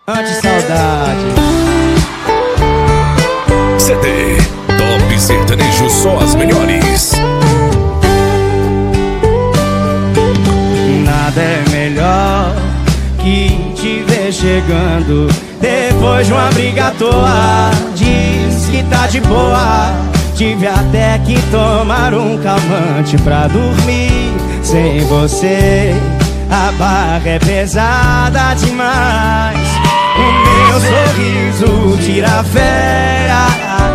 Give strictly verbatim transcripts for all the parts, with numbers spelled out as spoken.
Anti-saudade. C D Top Sertanejo, só as melhores. Nada é melhor que te ver chegando depois de uma briga à toa. Diz que tá de boa. Tive até que tomar um calmante pra dormir. Sem você a barra é pesada demais. O meu sorriso tira férias,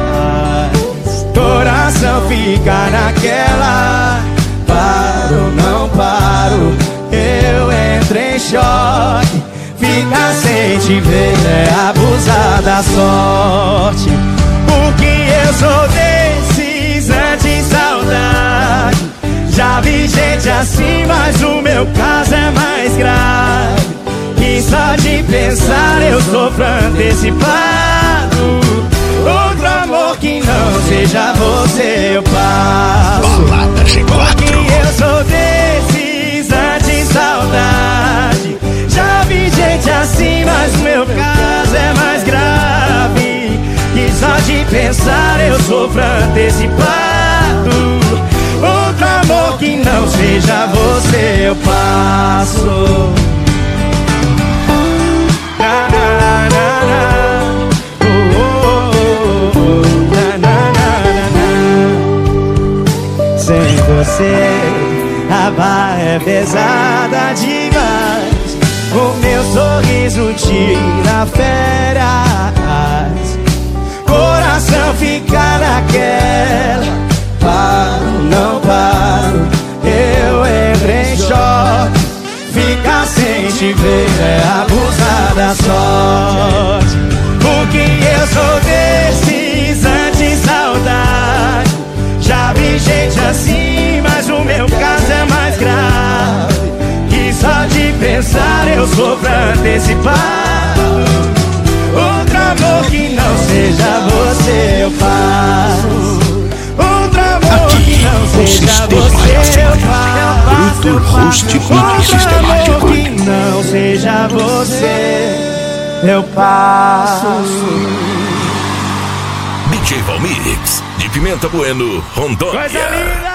coração fica naquela. Paro, não paro, eu entro em choque. Ficar sem te ver é abusar da sorte. Porque eu sou desses anti-saudade. Já vi gente assim, mas o meu caso é mais grave. Que só de pensar eu sofro antecipado. Outro amor que não seja você eu passo. Porque eu sou desses anti-saudade. Já vi gente assim, mas o meu caso é mais grave. Que só de pensar eu sofro antecipado. Outro amor que não seja você eu passo. Na, na, na, na. Oh, oh, oh, oh. Na, na, na, na, na. Sem você a barra é pesada demais. O meu sorriso tira férias, coração fica naquela. Paro, não paro, eu entro em choque. Ficar sem te ver é abusar da sorte. Porque eu sou desses anti-saudade. Já vi gente assim, mas o meu caso é mais grave. Que só de pensar eu sofro antecipado. Outro amor que não seja você eu passo. Aqui, o sistema eu bruto, rústico e sistemático. Que não seja você eu passo. D J Valmix, de Pimenta Bueno, Rondônia. Coisa linda!